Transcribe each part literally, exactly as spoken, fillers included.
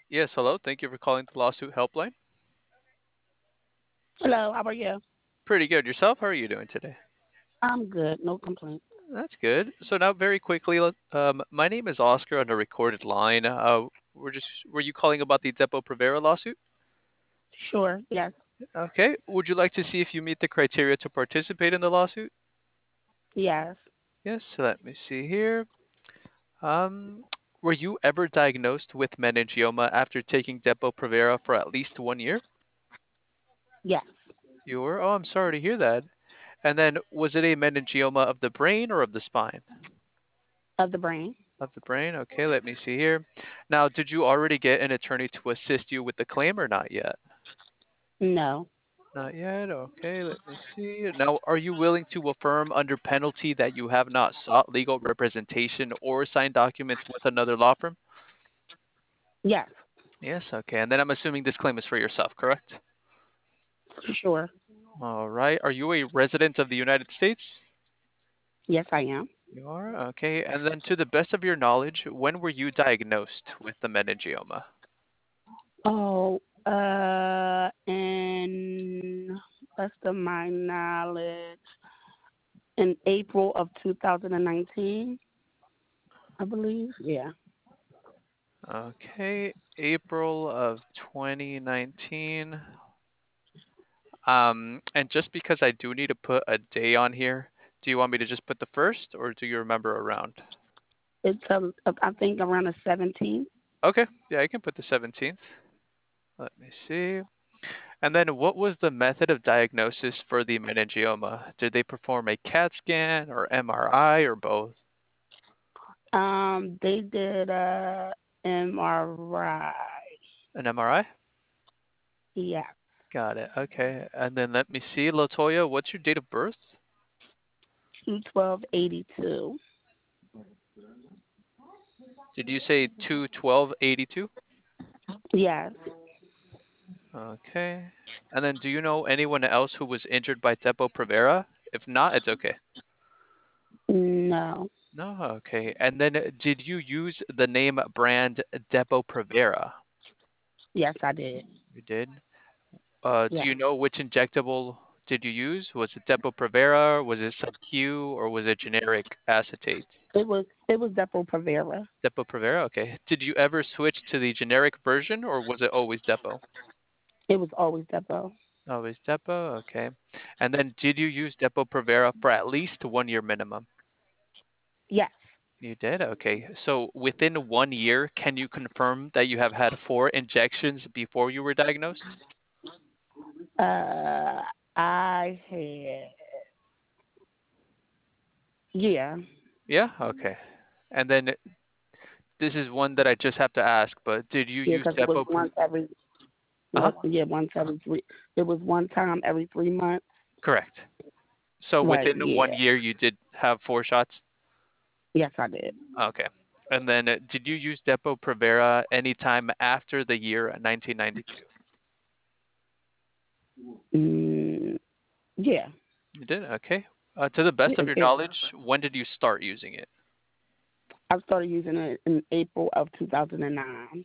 Yes, hello. Thank you for calling the lawsuit helpline. Hello, how are you? Pretty good. Yourself? How are you doing today? I'm good, no complaints. That's good. So now, very quickly, let- um, my name is Oscar on a recorded line. Uh, we're just were you calling about the Depo Provera lawsuit? Sure, yes, Okay. Would you like to see if you meet the criteria to participate in the lawsuit? yes, Yes. So let me see here. Um, were you ever diagnosed with meningioma after taking Depo Provera for at least one year? yes, You were. Oh, I'm sorry to hear that. And then, was it a meningioma of the brain or of the spine? of the brain. Of the brain. Okay, let me see here. Now, did you already get an attorney to assist you with the claim or not yet? No, Not yet. Okay, let me see. Now, are you willing to affirm under penalty that you have not sought legal representation or signed documents with another law firm? yes, Yes. Okay. And then I'm assuming this claim is for yourself, correct? sure, All right. Are you a resident of the United States? yes, I am. You are. Okay. And then, to the best of your knowledge, when were you diagnosed with the meningioma? Oh, uh, and best of my knowledge, in April of two thousand nineteen, I believe. Yeah. Okay, April of twenty nineteen. Um, and just because I do need to put a day on here, do you want me to just put the first, or do you remember around? It's, um, I think around the seventeenth. Okay, yeah, I can put the seventeenth. Let me see. And then what was the method of diagnosis for the meningioma? Did they perform a CAT scan or M R I or both? Um, they did a M R I. An M R I? Yeah, Got it. Okay. And then let me see, Latoya, what's your date of birth? two twelve eighty two. Did you say two twelve eighty two? Yes. Okay. And then do you know anyone else who was injured by Depo-Provera? If not, it's okay. No. No, okay. And then uh, did you use the name brand Depo-Provera? Yes, I did. You did. Uh, do Yes. you know which injectable did you use? Was it Depo-Provera? Was it sub-Q or was it generic acetate? It was it was Depo Provera. Depo-Provera, okay. Did you ever switch to the generic version or was it always Depo? It was always Depo. Always Depo, okay. And then did you use Depo-Provera for at least one year minimum? Yes. You did? Okay. So within one year, can you confirm that you have had four injections before you were diagnosed? Uh, I had yeah. Yeah? Okay. And then this is one that I just have to ask, but did you Yeah, use because it was Depo? once every Uh-huh. what? Yeah, once every three. It was one time every three months. Correct. So Right. within one Yeah. year, you did have four shots? Yes, I did. Okay. And then uh, did you use Depo-Provera anytime after the year nineteen ninety-two? Mm, yeah. You did? Okay. Uh, to the best of It, your it, knowledge, when did you start using it? I started using it in April of two thousand nine.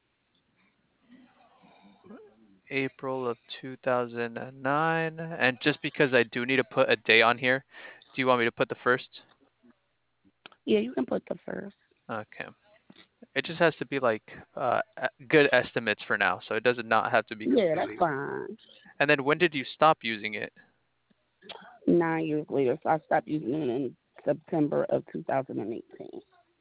April of two thousand nine. And just because I do need to put a day on here, do you want me to put the first? Yeah, you can put the first. Okay. It just has to be like uh, e- good estimates for now, so it does not have to be Yeah, that's completely. fine. And then when did you stop using it? Nine years later, so I stopped using it in September of two thousand eighteen.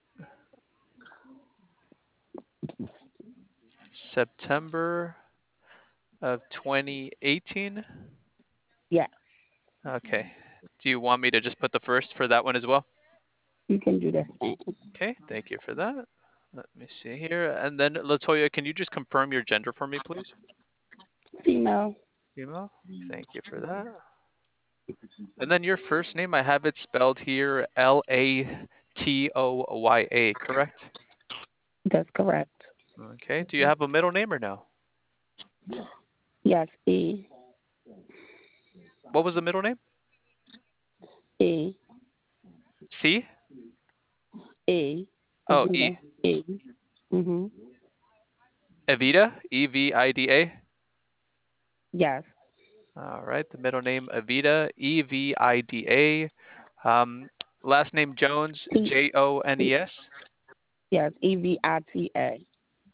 September of twenty eighteen? Yes, Okay. Do you want me to just put the first for that one as well? you can do the same. Okay, thank you for that. Let me see here. And then, Latoya, can you just confirm your gender for me, please? Female. Female? Thank you for that. And then your first name, I have it spelled here L A T O Y A, correct? That's correct. Okay. Do you have a middle name or no? Yes, E. What was the middle name? E. C? E. As Oh, in E. the E. Mhm. Evita, E V I D A. Yes. All right, the middle name Evita, E V I D A. Um, last name Jones, T. J O N E S. Yes. E V I T A.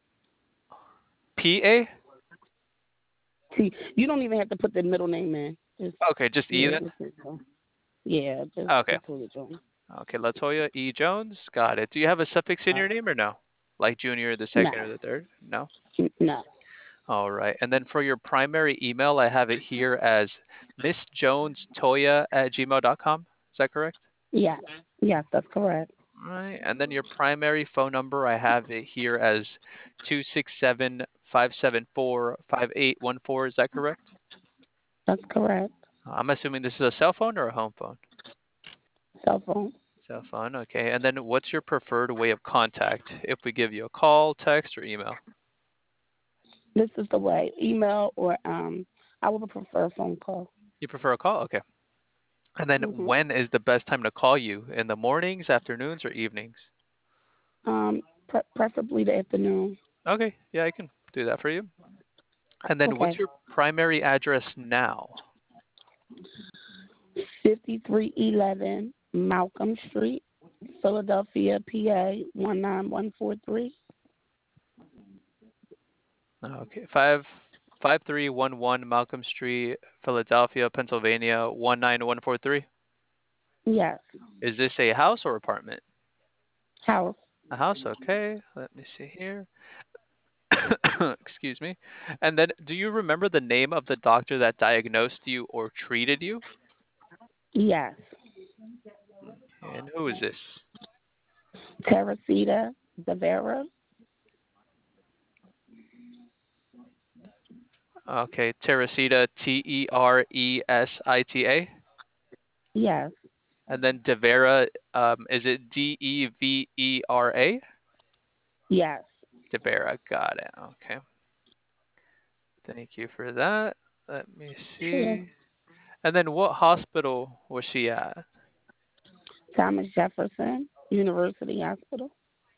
P A? T. You don't even have to put the middle name in. Just Okay, just E yeah, then. just yeah, just Okay, Latoya Jones. okay, Latoya E Jones. Got it. Do you have a suffix in Uh, your name or no? Like junior, the no, second, or the third? No. N- no. All right. And then for your primary email, I have it here as missjonestoya at gmail dot com. Is that correct? Yes. Yes, that's correct. All right. And then your primary phone number, I have it here as two six seven, five seven four, five eight one four. Is that correct? That's correct. I'm assuming this is a cell phone or a home phone? Cell phone. Cell phone. Okay. And then what's your preferred way of contact if we give you a call, text, or email? This is the way. Email or um, I would prefer a phone call. You prefer a call? Okay. And then hmm when is the best time to call you? In the mornings, afternoons, or evenings? Um, pre- preferably the afternoon. Okay, yeah, I can do that for you. And then what's Okay. your primary address now? fifty-three eleven Malcolm Street, Philadelphia, P A one nine one four three. Okay, five five three one one Malcolm Street, Philadelphia, Pennsylvania, one nine one four three. Yes. Is this a house or apartment? House. A house, okay. Let me see here. Excuse me. And then do you remember the name of the doctor that diagnosed you or treated you? Yes. And who is this? Teresita Devera. Okay, Teresita, T E R E S I T A. Yes. And then Devera, um, is it D E V E R A? Yes. Devera, got it. Okay. Thank you for that. Let me Sure. see. And then what hospital was she at? Thomas Jefferson University Hospital.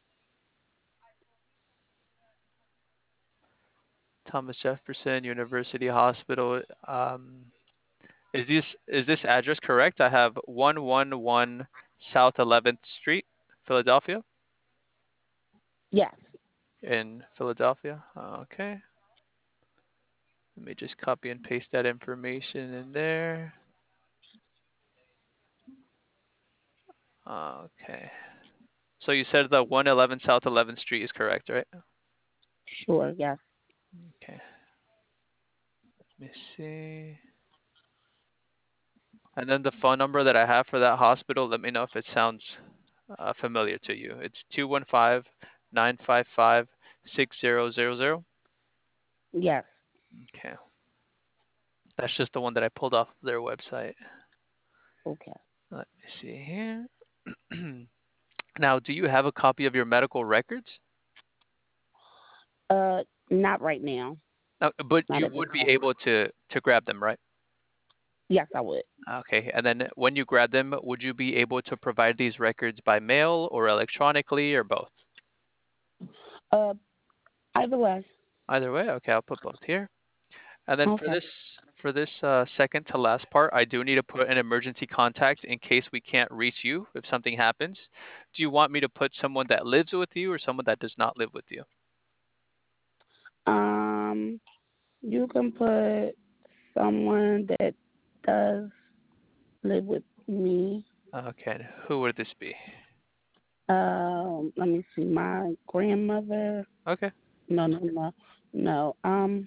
Thomas Jefferson University Hospital. Um, is this is this address correct? I have one one one South eleventh Street, Philadelphia, Yes. in Philadelphia. Okay. Let me just copy and paste that information in there. Okay. So you said the one eleven South eleventh Street is correct, right? Sure. Yes. Okay. Let me see. And then the phone number that I have for that hospital, let me know if it sounds uh, familiar to you. It's two one five, nine five five, six zero zero zero. Yes. Okay. That's just the one that I pulled off of their website. Okay. Let me see here. Now, do you have a copy of your medical records? Uh, not right now. Uh, but Not you at this would be time. able to to grab them, right? Yes, I would. Okay. And then when you grab them, would you be able to provide these records by mail or electronically or both? Uh, either way. Either way, okay, I'll put both here. And then for Okay. this for this uh, second to last part, I do need to put an emergency contact in case we can't reach you if something happens. Do you want me to put someone that lives with you or someone that does not live with you? Um, you can put someone that does live with me. Okay, and who would this be? Um, let me see. My grandmother. Okay. No, no, no, no. Um,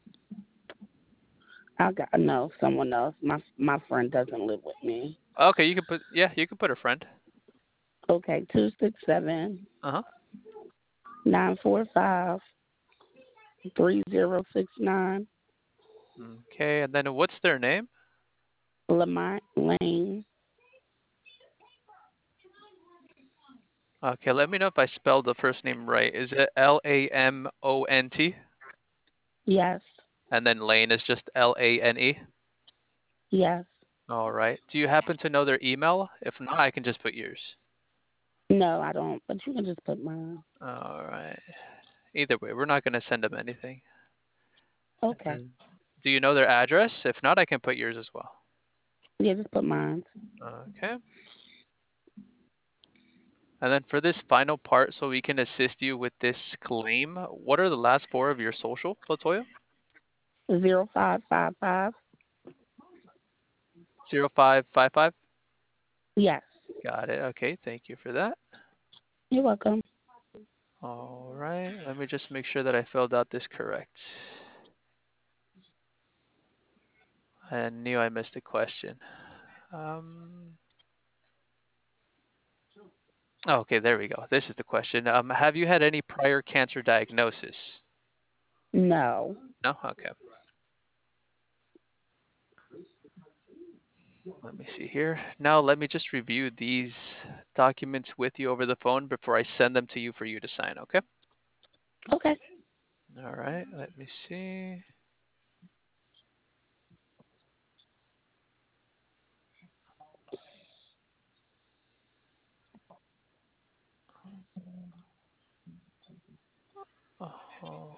I got no someone else. My my friend doesn't live with me. Okay, you can put yeah, you can put a friend. Okay, two six seven Uh-huh. nine four five three zero six nine. Okay, and then what's their name? Lamont Lane. Okay, let me know if I spelled the first name right. Is it L A M O N T? Yes, And then Lane is just L A N E? yes. All right. Do you happen to know their email? If not, I can just put yours. No, I don't. But you can just put mine. All right. Either way, we're not going to send them anything. Okay. And do you know their address? If not, I can put yours as well. Yeah, just put mine. Okay. And then for this final part, so we can assist you with this claim, what are the last four of your social, Latoya? Zero five five five. Zero five five five. Yes. Got it. Okay, thank you for that. You're welcome. All right, let me just make sure that I filled out this correct. I knew I missed a question. Um, oh, okay, there we go. This is the question. Um, have you had any prior cancer diagnosis? No. No? Okay. Let me see here. Now let me just review these documents with you over the phone before I send them to you for you to sign, okay? Okay. All right, let me see. Oh.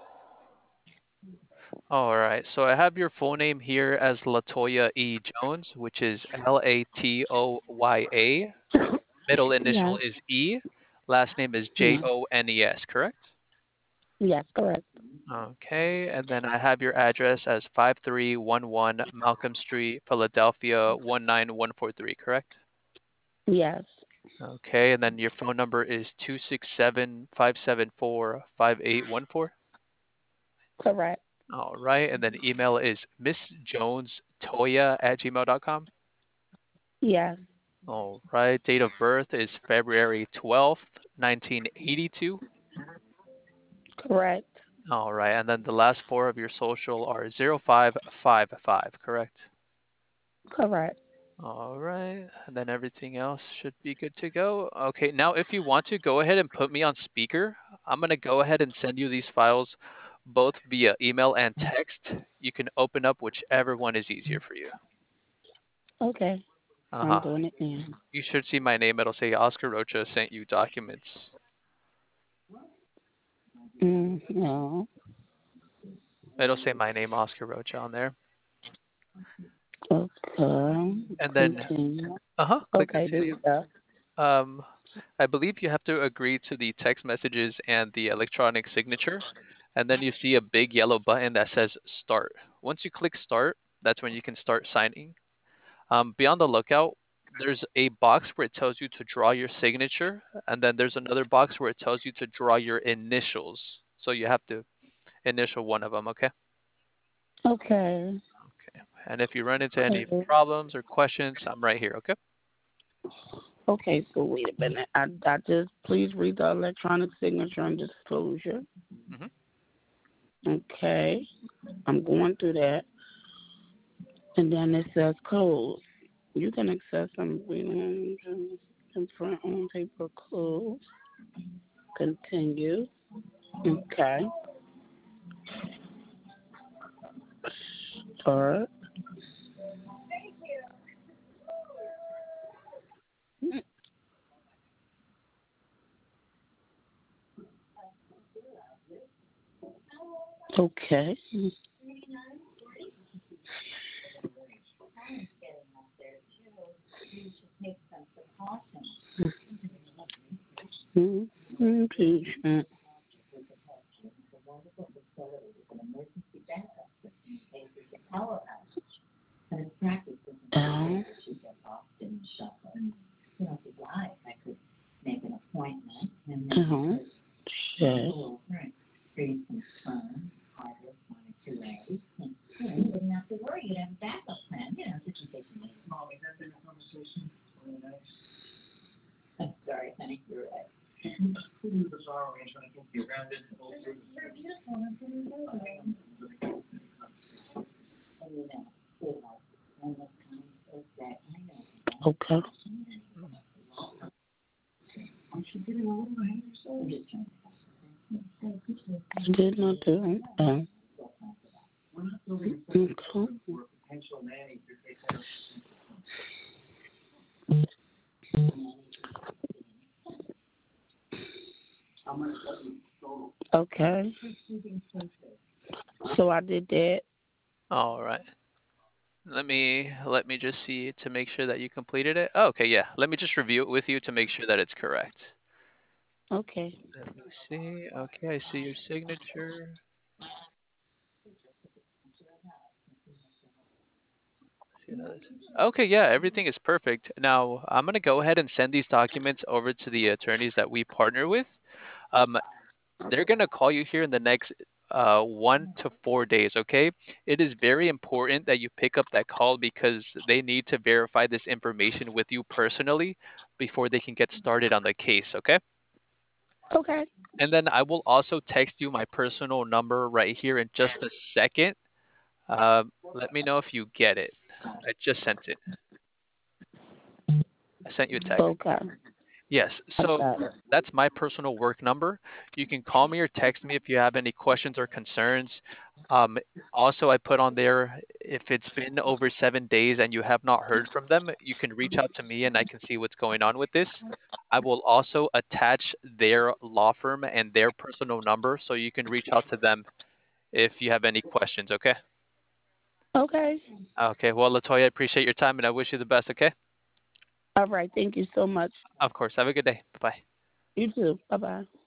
All right, so I have your full name here as Latoya E. Jones, which is L A T O Y A. Middle initial Yes. is E. Last name is J Yes. O N E S, correct? Yes, correct. Okay, and then I have your address as five three one one Malcolm Street, Philadelphia one nine one four three, correct? Yes. Okay, and then your phone number is two six seven, five seven four, five eight one four. Correct. All right, and then email is missjonestoya at gmail dot com. Yes. All right, date of birth is February twelfth, nineteen eighty-two. Correct. All right, and then the last four of your social are zero five five five, correct? Correct. All right, and then everything else should be good to go. Okay, now if you want to, go ahead and put me on speaker. I'm going to go ahead and send you these files both via email and text. You can open up whichever one is easier for you. Okay. I'm Uh-huh. doing it now. You should see my name. It'll say Oscar Rocha sent you documents. Mm, no. It'll say my name, Oscar Rocha, on there. Okay. And then, Continue. uh-huh, click Okay, there continue. you go. Um, I believe you have to agree to the text messages and the electronic signature. And then you see a big yellow button that says start. Once you click start, that's when you can start signing. Um, be on the lookout. There's a box where it tells you to draw your signature, and then there's another box where it tells you to draw your initials. So you have to initial one of them, okay? Okay. Okay. And if you run into any Okay. problems or questions, I'm right here, okay? Okay, so wait a minute. I, I just please read the electronic signature and disclosure. hmm Okay. I'm going through that. And then it says close. You can access some readings in front on paper close. Continue. Okay. Start. Okay. Mm-hmm. Patient. L. L. J. Okay. I did not do it. Okay. Okay. So I did that. All right. Let me let me just see to make sure that you completed it. Oh, okay, yeah. Let me just review it with you to make sure that it's correct. Okay. Let me see. Okay, I see your signature. See another. Okay, yeah, everything is perfect. Now, I'm gonna go ahead and send these documents over to the attorneys that we partner with. Um, they're gonna call you here in the next uh, one to four days, okay? It is very important that you pick up that call because they need to verify this information with you personally before they can get started on the case, okay? Okay. And then I will also text you my personal number right here in just a second. Um, let me know if you get it. I just sent it. I sent you a text. Okay. Yes, I so got it. that's my personal work number. You can call me or text me if you have any questions or concerns. Um, Also, I put on there if it's been over seven days and you have not heard from them, you can reach out to me and I can see what's going on with this. I will also attach their law firm and their personal number so you can reach out to them if you have any questions, okay? Okay. Okay, well, Latoya, I appreciate your time and I wish you the best, okay? All right. Thank you so much. Of course. Have a good day. Bye bye. You too. Bye bye.